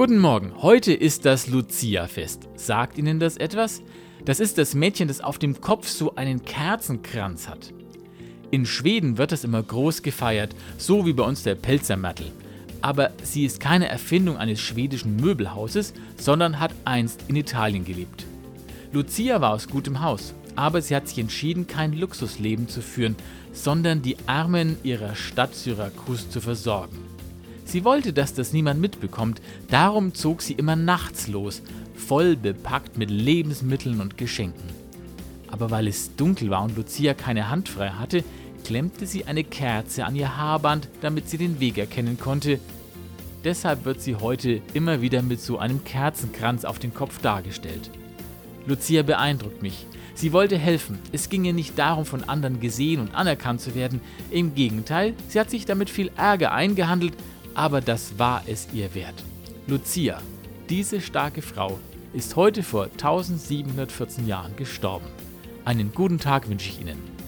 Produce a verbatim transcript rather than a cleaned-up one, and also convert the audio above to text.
Guten Morgen, heute ist das Lucia-Fest. Sagt Ihnen das etwas? Das ist das Mädchen, das auf dem Kopf so einen Kerzenkranz hat. In Schweden wird das immer groß gefeiert, so wie bei uns der Pelzermärtel. Aber sie ist keine Erfindung eines schwedischen Möbelhauses, sondern hat einst in Italien gelebt. Lucia war aus gutem Haus, aber sie hat sich entschieden, kein Luxusleben zu führen, sondern die Armen ihrer Stadt Syrakus zu versorgen. Sie wollte, dass das niemand mitbekommt, darum zog sie immer nachts los, voll bepackt mit Lebensmitteln und Geschenken. Aber weil es dunkel war und Lucia keine Hand frei hatte, klemmte sie eine Kerze an ihr Haarband, damit sie den Weg erkennen konnte. Deshalb wird sie heute immer wieder mit so einem Kerzenkranz auf den Kopf dargestellt. Lucia beeindruckt mich. Sie wollte helfen. Es ging ihr nicht darum, von anderen gesehen und anerkannt zu werden. Im Gegenteil, sie hat sich damit viel Ärger eingehandelt, aber das war es ihr wert. Lucia, diese starke Frau, ist heute vor eintausendsiebenhundertvierzehn Jahren gestorben. Einen guten Tag wünsche ich Ihnen.